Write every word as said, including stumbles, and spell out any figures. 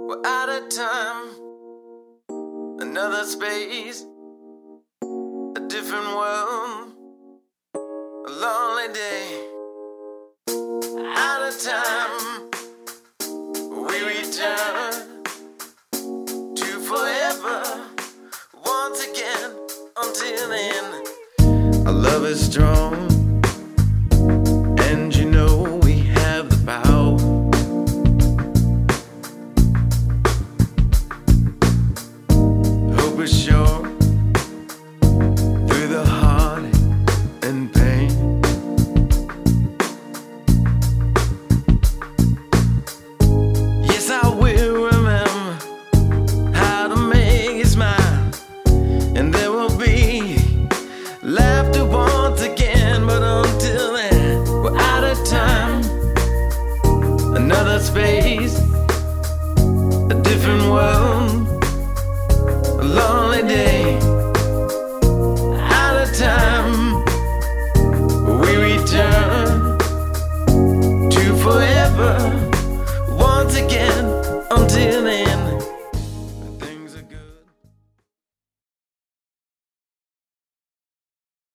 We're out of time, another space, a different world, a lonely day. Out of time, we return to forever once again. Until then, our love is strong.